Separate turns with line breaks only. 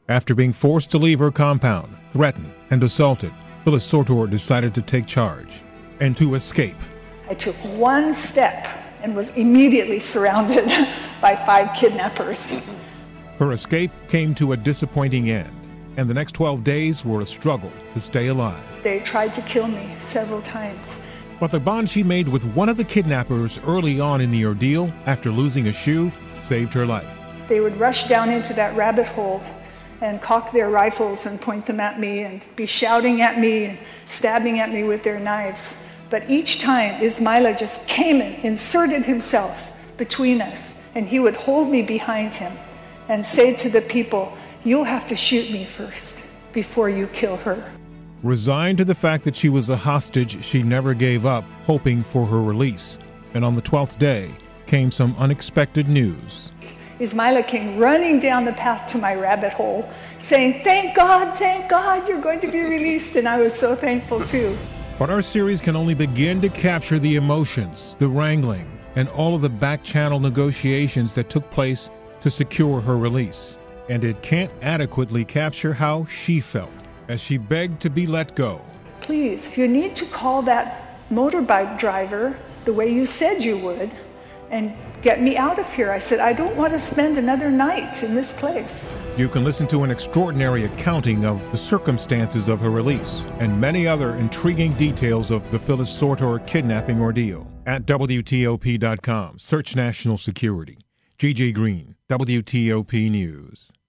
After being forced to leave her compound, threatened, and assaulted, Phyllis Sortor decided to take charge and to escape.
I took one step and was immediately surrounded by 5 kidnappers.
Her escape came to a disappointing end, and the next 12 days were a struggle to stay alive.
They tried to kill me several times.
But the bond she made with one of the kidnappers early on in the ordeal, after losing a shoe, saved her life.
They would rush down into that rabbit hole and cock their rifles and point them at me and be shouting at me and stabbing at me with their knives. But each time, Ismaila just came and inserted himself between us, and he would hold me behind him and say to the people, "You'll have to shoot me first before you kill her."
Resigned to the fact that she was a hostage, she never gave up, hoping for her release. And on the 12th day came some unexpected news.
Ismaila came running down the path to my rabbit hole, saying, thank God, you're going to be released." And I was so thankful too.
But our series can only begin to capture the emotions, the wrangling, and all of the back-channel negotiations that took place to secure her release. And it can't adequately capture how she felt as she begged to be let go.
"Please, you need to call that motorbike driver the way you said you would and get me out of here." I said, "I don't want to spend another night in this place."
You can listen to an extraordinary accounting of the circumstances of her release and many other intriguing details of the Phyllis Sortor kidnapping ordeal at WTOP.com. Search National Security. Gigi Green, WTOP News.